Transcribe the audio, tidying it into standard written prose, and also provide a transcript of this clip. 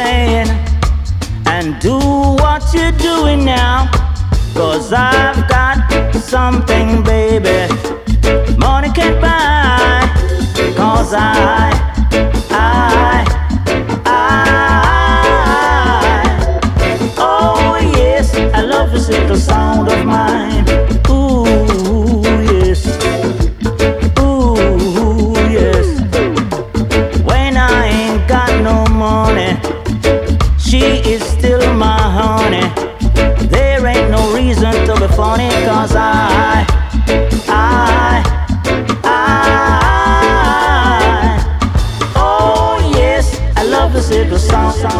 saying and do what you're doing now. 'Cause I've got something, baby, money can't buy. 'Cause oh yes, I love this little sound of mine. Ooh yes, ooh yes. When I ain't got no money, she is